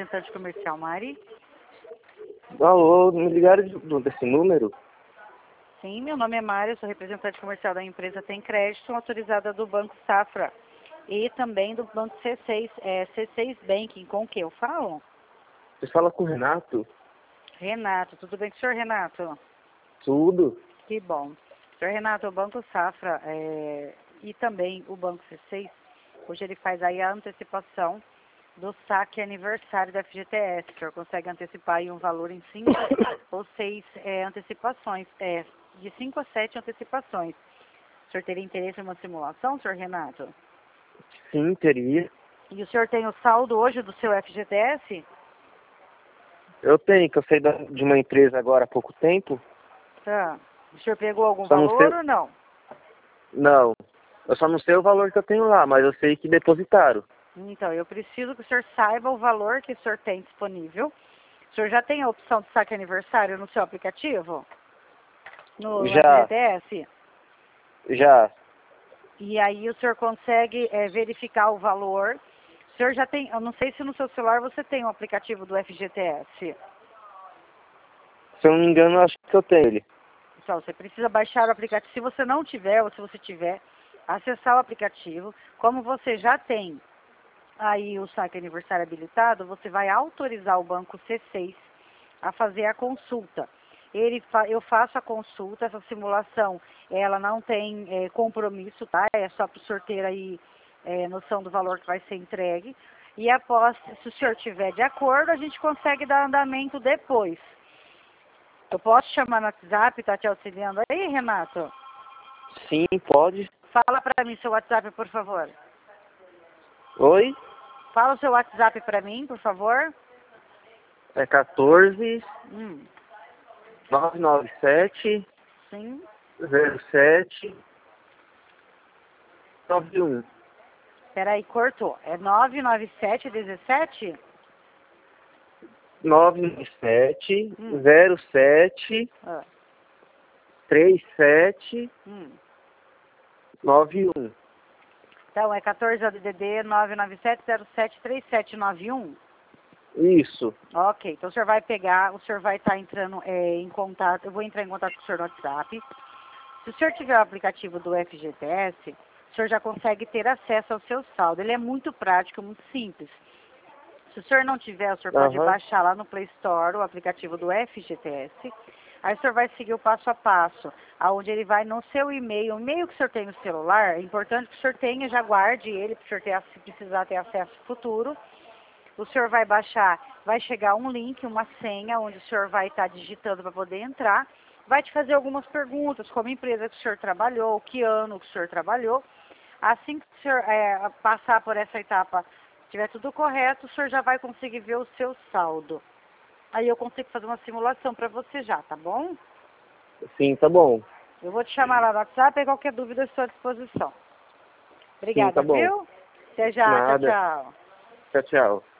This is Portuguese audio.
representante comercial, Mari? Alô, me ligaram desse número? Sim, meu nome é Mari, sou representante comercial da empresa Tem Crédito, autorizada do Banco Safra e também do Banco C6, C6 Banking. Com o que eu falo? Você fala com o Renato? Renato, tudo bem com o senhor, Renato? Tudo. Que bom. Senhor Renato, o Banco Safra e também o Banco C6, hoje ele faz aí a antecipação do saque aniversário da FGTS. O senhor consegue antecipar aí um valor em 5 ou 6 antecipações, de 5 a 7 antecipações. O senhor teria interesse em uma simulação, senhor Renato? Sim, teria. E o senhor tem o saldo hoje do seu FGTS? Eu tenho, que eu saí de uma empresa agora há pouco tempo. Tá. O senhor pegou algum Só não valor sei... ou não? Não. Eu só não sei o valor que eu tenho lá, mas eu sei que depositaram. Então, eu preciso que o senhor saiba o valor que o senhor tem disponível. O senhor já tem a opção de saque aniversário no seu aplicativo? No Já. FGTS? Já. E aí o senhor consegue verificar o valor. O senhor já tem, eu não sei se no seu celular você tem o aplicativo do FGTS. Se eu não me engano, eu acho que eu tenho ele. Pessoal, você precisa baixar o aplicativo. Se você não tiver, ou se você tiver, acessar o aplicativo. Como você já tem aí o saque aniversário habilitado, você vai autorizar o banco C6 a fazer a consulta. Eu faço a consulta, essa simulação, ela não tem compromisso, tá? É só para o senhor ter aí noção do valor que vai ser entregue. E após, se o senhor tiver de acordo, a gente consegue dar andamento depois. Eu posso chamar no WhatsApp, tá te auxiliando aí, Renato? Sim, pode. Fala para mim seu WhatsApp, por favor. Oi? Fala o seu WhatsApp para mim, por favor. É 14 Hum, 997 sim. 07 91. Peraí, cortou. É 99717? 997 Hum. 07 Ah, 37 hum. 91. Então, é 14 DDD 997073791? Isso. Ok, então o senhor vai pegar, o senhor vai estar entrando em contato, eu vou entrar em contato com o senhor no WhatsApp. Se o senhor tiver o aplicativo do FGTS, o senhor já consegue ter acesso ao seu saldo. Ele é muito prático, muito simples. Se o senhor não tiver, o senhor pode baixar lá no Play Store o aplicativo do FGTS. Aí o senhor vai seguir o passo a passo, aonde ele vai no seu e-mail, o e-mail que o senhor tem no celular, é importante que o senhor tenha, já guarde ele, para o senhor se precisar ter acesso futuro. O senhor vai baixar, vai chegar um link, uma senha, onde o senhor vai estar digitando para poder entrar. Vai te fazer algumas perguntas, como empresa que o senhor trabalhou, que ano que o senhor trabalhou. Assim que o senhor passar por essa etapa, tiver tudo correto, o senhor já vai conseguir ver o seu saldo. Aí eu consigo fazer uma simulação para você já, tá bom? Sim, tá bom. Eu vou te chamar lá no WhatsApp e qualquer dúvida estou à disposição. Sim, tá Obrigada, bom. viu? Até já, tchau, Nada. tchau. Tchau, tchau.